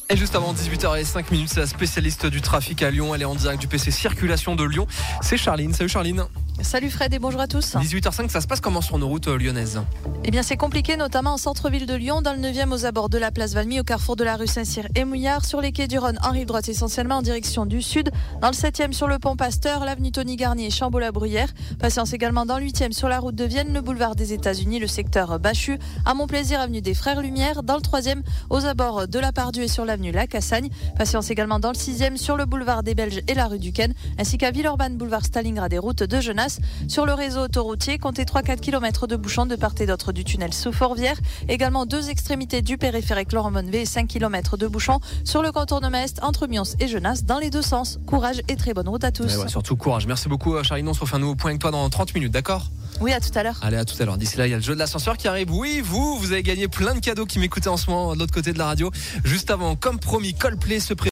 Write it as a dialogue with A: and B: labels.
A: Et juste avant 18h05, c'est la spécialiste du trafic à Lyon. Elle est en direct du PC Circulation de Lyon. C'est Charline. Salut Charline.
B: Salut Fred et bonjour à tous.
A: 18h05, ça se passe comment sur nos routes lyonnaises ?
B: Eh bien c'est compliqué, notamment en centre-ville de Lyon, dans le 9e aux abords de la place Valmy, au carrefour de la rue Saint-Cyr et Mouillard, sur les quais du Rhône en rive droite essentiellement en direction du sud, dans le 7e sur le pont Pasteur, l'avenue Tony Garnier, Chambaud-la-Bruyère. Patience également dans le 8e sur la route de Vienne, le boulevard des États-Unis, le secteur Bachu, à Montplaisir, avenue des Frères Lumière, dans le 3e aux abords de la Pardieu et sur l'avenue La Cassagne. Patience également dans le 6e sur le boulevard des Belges et la rue du Ken, ainsi qu'à Villeurbanne, boulevard Stalingrad et route de Genasse. Sur le réseau autoroutier, comptez 3-4 km de bouchons de part et d'autre du tunnel sous Fourvière. Également deux extrémités du périphérique Laurent-Monvet et 5 km de bouchons sur le contournement est entre Mions et Genasse dans les deux sens. Courage et très bonne route à tous.
A: Ouais, surtout courage. Merci beaucoup Charline. On se refait un nouveau point avec toi dans 30 minutes, d'accord ?
B: Oui, à tout à l'heure.
A: Allez, à tout à l'heure. D'ici là, il y a le jeu de l'ascenseur qui arrive. Oui, vous avez gagné plein de cadeaux qui m'écoutez en ce moment de l'autre côté de la radio. Juste avant, comme promis, Coldplay se prépare.